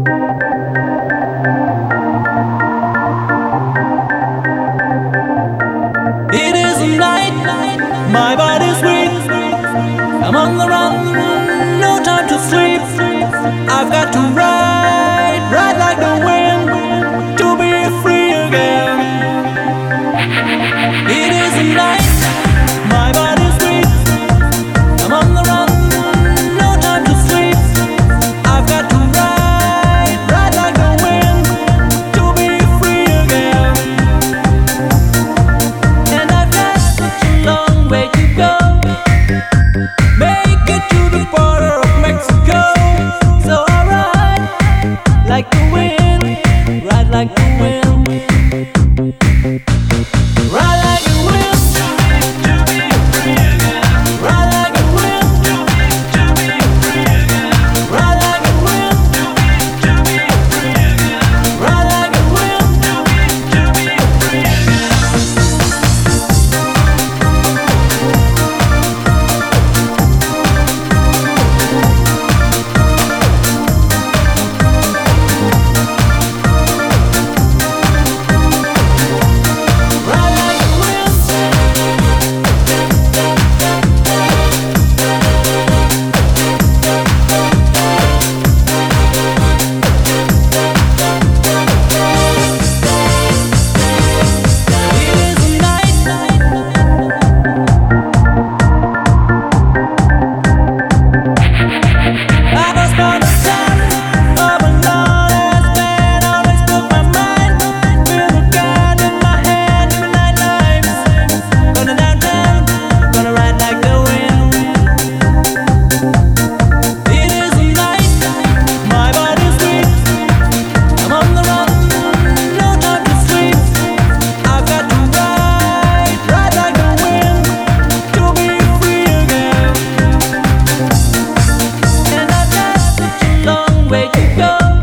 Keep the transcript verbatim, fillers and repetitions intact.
It is a night, my body's weak. I'm on the run, no time to sleep. I've got to ride, ride like the wind, to be free again. It is a night, my body's weak. I'm on the run, no time to sleep. I've got to ride, ride like the wind, to be free again. And I've got such a long way to go, make it to the border of Mexico. So I ride like the wind, ride like the wind, ride like the wind, to be free again. Ride like the wind, to be free again. Ride like the wind, to be free again. Ride like the wind, to be free again. Way to go.